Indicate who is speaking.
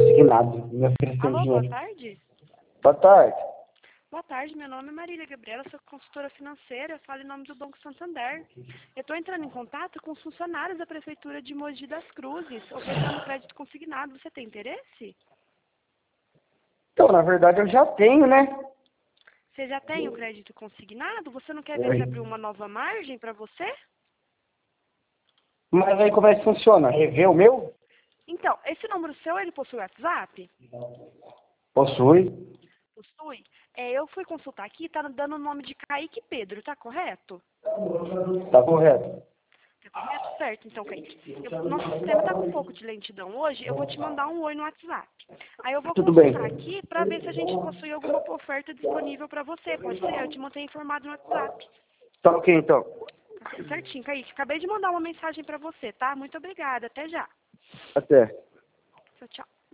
Speaker 1: consignado. Me ofereceu
Speaker 2: Alô,
Speaker 1: dinheiro.
Speaker 2: boa tarde.
Speaker 1: Boa tarde.
Speaker 2: Boa tarde, meu nome é Marília Gabriela, sou consultora financeira, eu falo em nome do Banco Santander. Eu estou entrando em contato com os funcionários da Prefeitura de Mogi das Cruzes, oferecendo crédito consignado. Você tem interesse?
Speaker 1: Então, na verdade, eu já tenho, né?
Speaker 2: Você já tem o crédito consignado? Você não quer ver se abriu uma nova margem para você?
Speaker 1: Mas aí como é que funciona? Rever o meu?
Speaker 2: Então, esse número seu, ele possui WhatsApp?
Speaker 1: Possui.
Speaker 2: Possui? Eu fui consultar aqui, tá dando o nome de Kaique Pedro, tá correto?
Speaker 1: Tá correto.
Speaker 2: Tá correto? Certo, então, Kaique. Nosso sistema tá com um pouco de lentidão hoje, eu vou te mandar um oi no WhatsApp. Aí eu vou
Speaker 1: Tudo bem.
Speaker 2: consultar aqui para ver se a gente possui alguma oferta disponível para você. Pode ser? Eu te mantenho informado no WhatsApp.
Speaker 1: Tá ok, então.
Speaker 2: Tá certinho, Kaique. Acabei de mandar uma mensagem para você, tá? Muito obrigada. Até já.
Speaker 1: Até.
Speaker 2: Tchau, tchau.